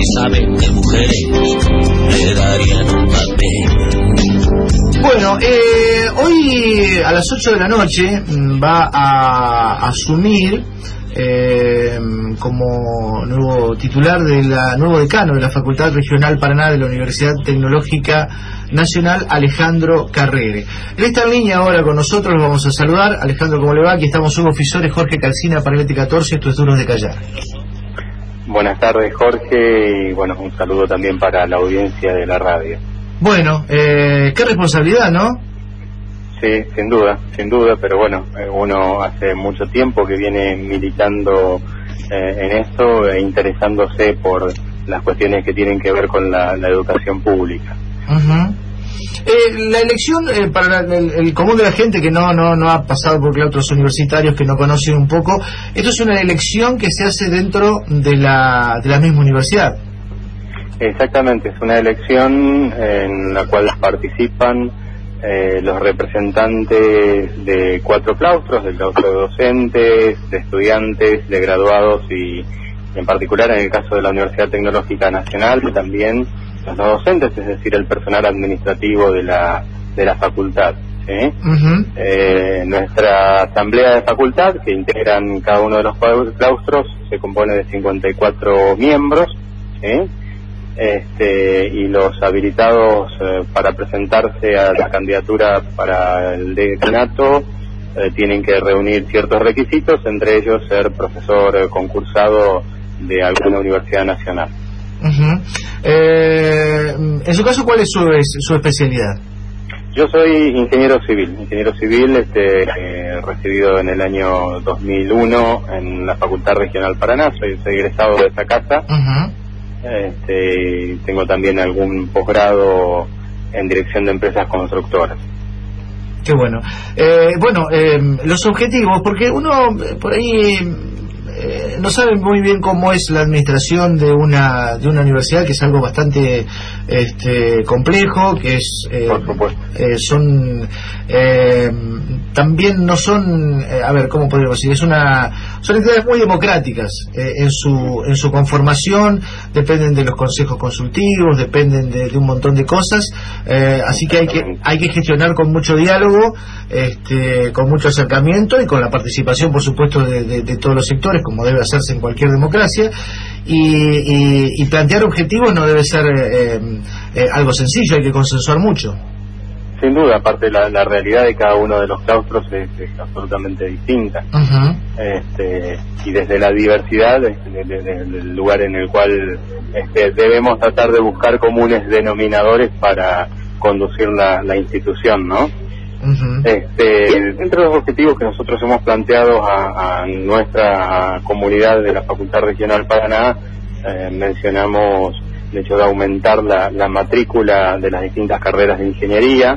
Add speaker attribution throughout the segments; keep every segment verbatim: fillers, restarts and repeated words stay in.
Speaker 1: sabe de mujeres le darían un papel.
Speaker 2: Bueno, eh, hoy a las ocho de la noche va a asumir eh, como nuevo titular de la nuevo decano de la Facultad Regional Paraná de la Universidad Tecnológica Nacional, Alejandro Carrere. Él está en línea ahora con nosotros, lo vamos a saludar. Alejandro, ¿cómo le va? Aquí estamos Hugo Fisores, Jorge Calcina, para el T catorce, esto es Duros de Callar.
Speaker 3: Buenas tardes, Jorge, y bueno, un saludo también para la audiencia de la radio. Bueno,
Speaker 2: eh, qué responsabilidad, ¿no?
Speaker 3: Sí, sin duda, sin duda, pero bueno, uno hace mucho tiempo que viene militando eh, en esto e interesándose por las cuestiones que tienen que ver con la, la educación pública.
Speaker 2: Uh-huh. Eh, la elección, eh, para la, el, el común de la gente que no no no ha pasado por claustros universitarios, que no conocen un poco, esto es una elección que se hace dentro de la, de la misma universidad.
Speaker 3: Exactamente, es una elección en la cual participan eh, los representantes de cuatro claustros, del claustro de docentes, de estudiantes, de graduados y en particular en el caso de la Universidad Tecnológica Nacional también los docentes, es decir, el personal administrativo de la de la facultad. ¿Sí? Uh-huh. Eh, nuestra asamblea de facultad, que integran cada uno de los claustros, se compone de cincuenta y cuatro miembros, ¿sí? Este, y los habilitados eh, para presentarse a la candidatura para el decanato eh, tienen que reunir ciertos requisitos, entre ellos ser profesor eh, concursado de alguna universidad nacional.
Speaker 2: Uh-huh. Eh, en su caso, ¿cuál es su, su especialidad?
Speaker 3: Yo soy ingeniero civil, ingeniero civil este, eh, recibido en el año dos mil uno en la Facultad Regional Paraná, soy, soy egresado de esa casa. Uh-huh. Este, tengo también algún posgrado en dirección de empresas constructoras.
Speaker 2: Qué bueno. Eh, bueno, eh, los objetivos, porque uno por ahí eh, no sabe muy bien cómo es la administración de una de una universidad, que es algo bastante este, complejo, que es eh,
Speaker 3: por supuesto.
Speaker 2: Eh, son eh, también no son eh, a ver cómo podemos decir, es una son entidades muy democráticas eh, en su en su conformación, dependen de los consejos consultivos, dependen de, de un montón de cosas, eh, así que hay que hay que gestionar con mucho diálogo, este, con mucho acercamiento y con la participación, por supuesto, de, de, de todos los sectores, como debe hacerse en cualquier democracia, y, y, y plantear objetivos no debe ser eh, eh, algo sencillo, hay que consensuar mucho.
Speaker 3: Sin duda, aparte la, la realidad de cada uno de los claustros es, es absolutamente distinta. Uh-huh. Este, y desde la diversidad, desde, desde el lugar en el cual este, debemos tratar de buscar comunes denominadores para conducir la, la institución, ¿no? Uh-huh. Este, dentro de los objetivos que nosotros hemos planteado a, a nuestra comunidad de la Facultad Regional Paraná, eh, mencionamos el hecho de aumentar la, la matrícula de las distintas carreras de ingeniería.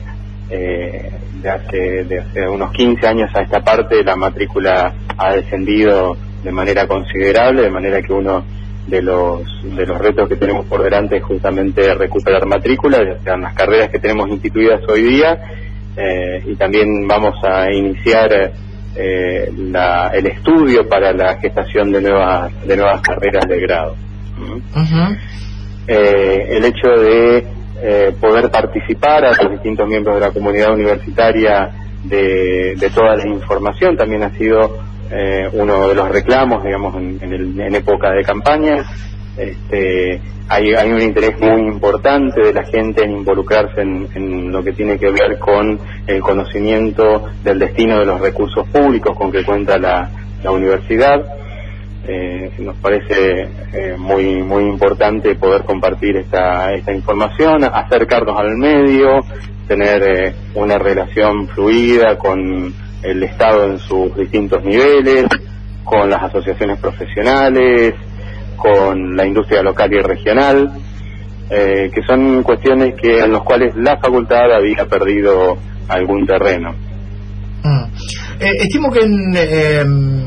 Speaker 3: Eh, de hace de hace unos quince años a esta parte la matrícula ha descendido de manera considerable, de manera que uno de los de los retos que tenemos por delante es justamente recuperar matrícula, ya sean las carreras que tenemos instituidas hoy día, eh, y también vamos a iniciar eh, la, el estudio para la gestación de nuevas de nuevas carreras de grado. Uh-huh. eh, el hecho de Eh, poder participar a los distintos miembros de la comunidad universitaria de, de toda la información también ha sido eh, uno de los reclamos, digamos, en, en, el, en época de campaña. Este, hay, hay un interés muy importante de la gente en involucrarse en, en lo que tiene que ver con el conocimiento del destino de los recursos públicos con que cuenta la, la universidad. Eh, nos parece eh, muy muy importante poder compartir esta esta información, acercarnos al medio, tener eh, una relación fluida con el Estado en sus distintos niveles, con las asociaciones profesionales, con la industria local y regional, eh, que son cuestiones que en las cuales la facultad había perdido algún terreno.
Speaker 2: Mm. Eh, estimo que en... Eh...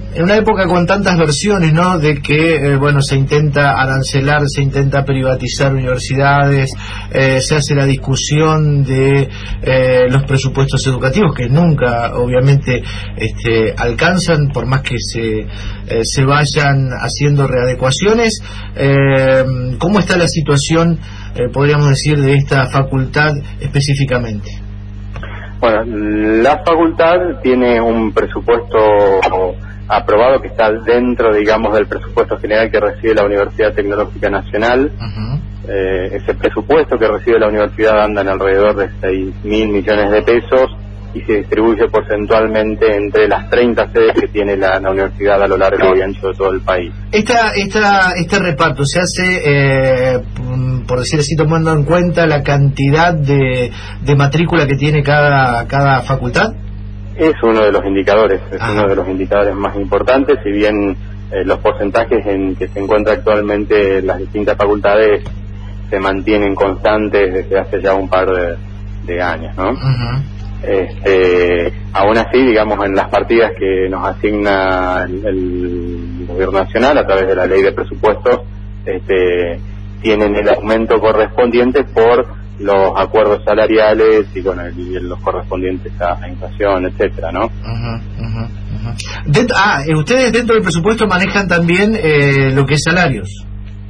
Speaker 2: en una época con tantas versiones, ¿no? De que, eh, bueno, se intenta arancelar, se intenta privatizar universidades, eh, se hace la discusión de eh, los presupuestos educativos, que nunca, obviamente, este, alcanzan, por más que se, eh, se vayan haciendo readecuaciones. Eh, ¿Cómo está la situación, eh, podríamos decir, de esta facultad específicamente?
Speaker 3: Bueno, la facultad tiene un presupuesto aprobado que está dentro, digamos, del presupuesto general que recibe la Universidad Tecnológica Nacional. Uh-huh. Eh, ese presupuesto que recibe la universidad anda en alrededor de seis mil millones de pesos y se distribuye porcentualmente entre las treinta sedes que tiene la, la universidad a lo largo y ancho de todo el país.
Speaker 2: Esta, esta, este reparto se hace, eh, por decir así, tomando en cuenta la cantidad de, de matrícula que tiene cada, cada facultad.
Speaker 3: Es uno de los indicadores, es Ajá. uno de los indicadores más importantes, si bien eh, los porcentajes en que se encuentra actualmente las distintas facultades se mantienen constantes desde hace ya un par de, de años, ¿no? Uh-huh. Este, aún así, digamos, en las partidas que nos asigna el, el gobierno nacional a través de la ley de presupuestos, este, tienen el aumento correspondiente por los acuerdos salariales y bueno, y los correspondientes a la inflación, etcétera, ¿no?
Speaker 2: Uh-huh, uh-huh, uh-huh. Dentro, ah, ustedes dentro del presupuesto manejan también eh, lo que es salarios.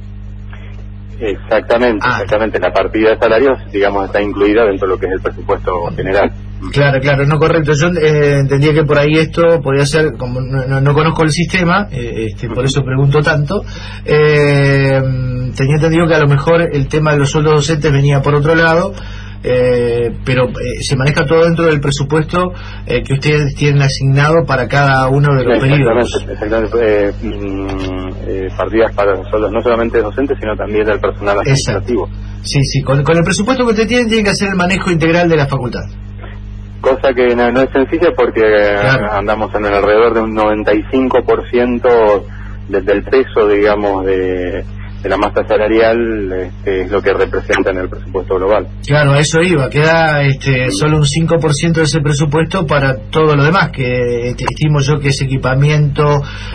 Speaker 3: Exactamente, ah. exactamente. La partida de salarios, digamos, está incluida dentro de lo que es el presupuesto general.
Speaker 2: Claro, claro, no, correcto. Yo eh, entendía que por ahí esto podía ser, como no, no, no conozco el sistema, eh, este, por eso pregunto tanto, eh, tenía entendido que a lo mejor el tema de los sueldos docentes venía por otro lado, eh, pero eh, se maneja todo dentro del presupuesto eh, que ustedes tienen asignado para cada uno de los periodos.
Speaker 3: Exactamente, eh, eh, partidas para los sueldos no solamente docentes, sino también del personal administrativo.
Speaker 2: Exacto. Sí, sí, con, con el presupuesto que ustedes tienen, tienen que hacer el manejo integral de la facultad.
Speaker 3: Cosa que no, no es sencilla porque claro. andamos en el alrededor de un noventa y cinco por ciento de, del peso, digamos, de, de la masa salarial, este, es lo que representa en el presupuesto global.
Speaker 2: Claro, a eso iba, queda este, solo un cinco por ciento de ese presupuesto para todo lo demás, que estimo yo que es equipamiento,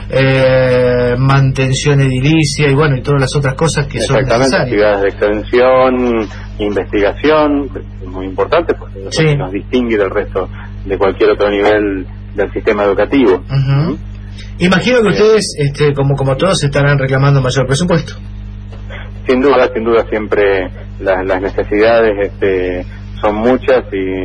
Speaker 2: eh, mantención edilicia y bueno, y todas las otras cosas que son necesarias.
Speaker 3: Exactamente, actividades de extensión, investigación, que es muy importante porque sí. nos distingue del resto de cualquier otro nivel del sistema educativo.
Speaker 2: Uh-huh. ¿Mm? Imagino que ustedes, este, como como todos, estarán reclamando mayor presupuesto.
Speaker 3: Sin duda, sin duda, siempre las, las necesidades este, son muchas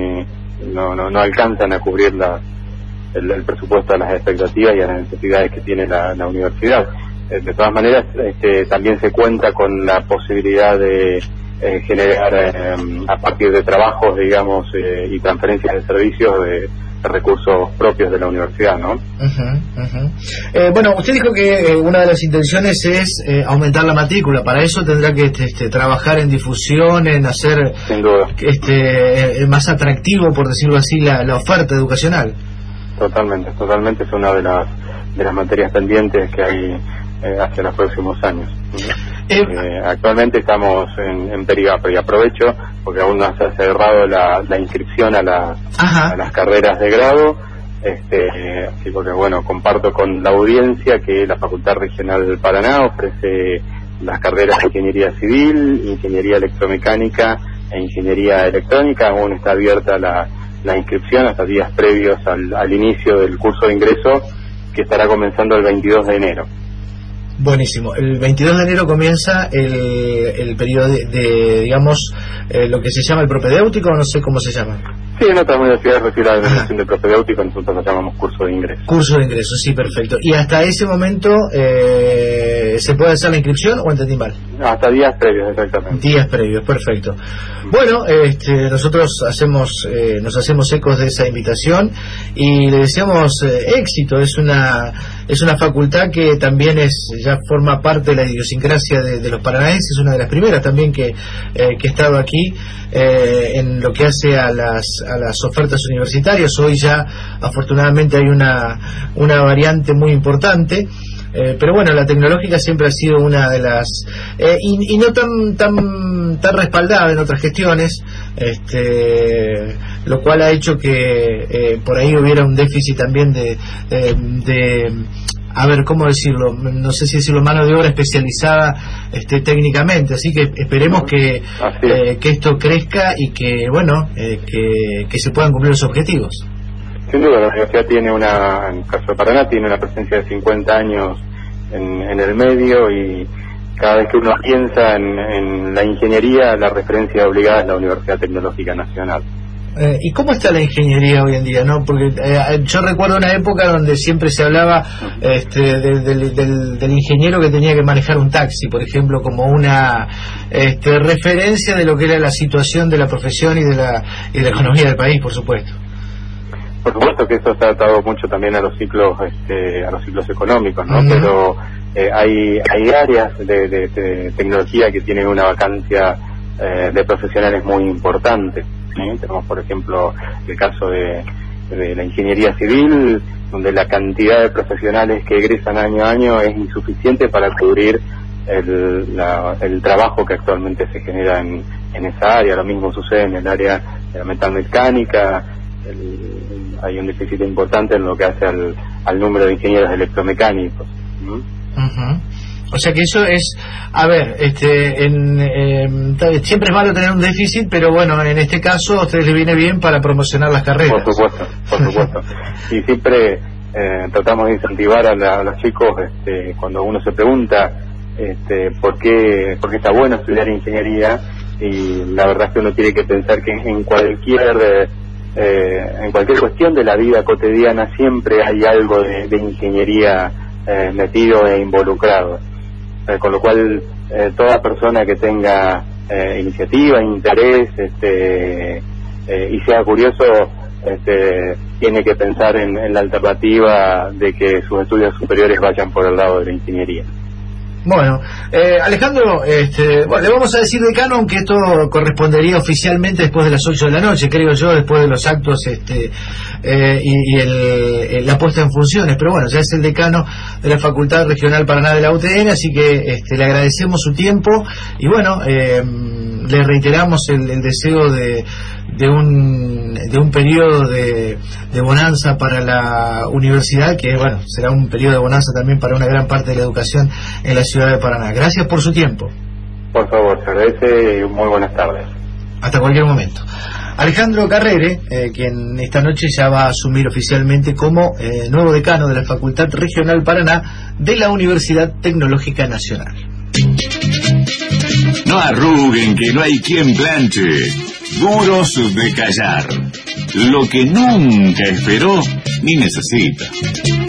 Speaker 3: y no, no, no alcanzan a cubrir la, el, el presupuesto a las expectativas y a las necesidades que tiene la, la universidad. De todas maneras, este, también se cuenta con la posibilidad de Eh, generar eh, a partir de trabajos, digamos, eh, y transferencias de servicios de, de recursos propios de la universidad, ¿no?
Speaker 2: Uh-huh, uh-huh. Eh, bueno, usted dijo que eh, una de las intenciones es eh, aumentar la matrícula. Para eso tendrá que este, trabajar en difusión, en hacer
Speaker 3: Sin duda.
Speaker 2: este eh, más atractivo, por decirlo así, la, la oferta educacional.
Speaker 3: Totalmente, totalmente es una de las de las materias pendientes que hay eh, hacia los próximos años. Eh, eh, actualmente estamos en, en periodo, y aprovecho porque aún no se ha cerrado la, la inscripción a, la, a las carreras de grado, este, así porque bueno, comparto con la audiencia que la Facultad Regional del Paraná ofrece las carreras de Ingeniería Civil, Ingeniería Electromecánica e Ingeniería Electrónica. Aún está abierta la, la inscripción hasta días previos al, al inicio del curso de ingreso, que estará comenzando el veintidós de enero.
Speaker 2: Buenísimo. El veintidós de enero comienza el, el periodo de, de digamos, eh, lo que se llama el propedéutico, no sé cómo se llama.
Speaker 3: Sí, en otras universidades recibe la denominación de propedéutico, nosotros lo llamamos curso de ingreso.
Speaker 2: Curso de ingreso, sí, perfecto. ¿Y hasta ese momento eh, se puede hacer la inscripción o entendí mal?
Speaker 3: Hasta días previos, exactamente.
Speaker 2: Días previos, perfecto. Bueno, este, nosotros hacemos eh, nos hacemos ecos de esa invitación y le deseamos eh, éxito. Es una es una facultad que también es ya forma parte de la idiosincrasia de, de los paranaenses, una de las primeras también que, eh, que he estado aquí eh, en lo que hace a las a las ofertas universitarias. Hoy ya afortunadamente hay una una variante muy importante. Eh, pero bueno, la tecnológica siempre ha sido una de las eh, y, y no tan tan tan respaldada en otras gestiones, este, lo cual ha hecho que eh, por ahí hubiera un déficit también de, eh, de a ver, ¿cómo decirlo? No sé si decirlo, mano de obra especializada este, técnicamente, así que esperemos que eh, que esto crezca y que, bueno, eh, que, que se puedan cumplir los objetivos.
Speaker 3: Sin duda, la universidad tiene una, en el caso de Paraná, tiene una presencia de cincuenta años en, en el medio, y cada vez que uno piensa en, en la ingeniería, la referencia obligada es la Universidad Tecnológica Nacional.
Speaker 2: Eh, ¿Y cómo está la ingeniería hoy en día, no? Porque eh, yo recuerdo una época donde siempre se hablaba este, de, de, de, del, del ingeniero que tenía que manejar un taxi, por ejemplo, como una este, referencia de lo que era la situación de la profesión y de la, y de la economía del país, por supuesto.
Speaker 3: Por supuesto que esto está atado mucho también a los ciclos, este, a los ciclos económicos, ¿no? Uh-huh. Pero eh, hay hay áreas de, de, de tecnología que tienen una vacancia eh, de profesionales muy importante. ¿Sí? Tenemos, por ejemplo, el caso de, de la ingeniería civil, donde la cantidad de profesionales que egresan año a año es insuficiente para cubrir el, la, el trabajo que actualmente se genera en, en esa área. Lo mismo sucede en el área de la metalmecánica. El, hay un déficit importante en lo que hace al, al número de ingenieros electromecánicos. ¿Mm?
Speaker 2: Uh-huh. O sea que eso es, a ver, este, en, eh, siempre es malo tener un déficit, pero bueno, en este caso a ustedes les viene bien para promocionar las carreras.
Speaker 3: Por supuesto, por supuesto. Y siempre eh, tratamos de incentivar a, la, a los chicos, este, cuando uno se pregunta este, por qué, por qué está bueno estudiar ingeniería, y la verdad es que uno tiene que pensar que en cualquier eh, en cualquier cuestión de la vida cotidiana siempre hay algo de, de ingeniería eh, metido e involucrado. Eh, con lo cual eh, toda persona que tenga eh, iniciativa, interés, este, eh, y sea curioso, este, tiene que pensar en, en la alternativa de que sus estudios superiores vayan por el lado de la ingeniería.
Speaker 2: Bueno, eh, Alejandro, este, bueno, le vamos a decir decano, aunque esto correspondería oficialmente después de las ocho de la noche, creo yo, después de los actos este, eh, y, y el, la puesta en funciones, pero bueno, ya es el decano de la Facultad Regional Paraná de la U T N, así que este, le agradecemos su tiempo y bueno, eh, le reiteramos el, el deseo de, de un de un periodo de, de bonanza para la universidad, que bueno, será un periodo de bonanza también para una gran parte de la educación en la ciudad de Paraná. Gracias por su tiempo.
Speaker 3: Por favor, se agradece y muy buenas tardes.
Speaker 2: Hasta cualquier momento. Alejandro Carrere, eh, quien esta noche ya va a asumir oficialmente como eh, nuevo decano de la Facultad Regional Paraná de la Universidad Tecnológica Nacional.
Speaker 4: No arruguen, que no hay quien planche. Duros de callar. Lo que nunca esperó ni necesita.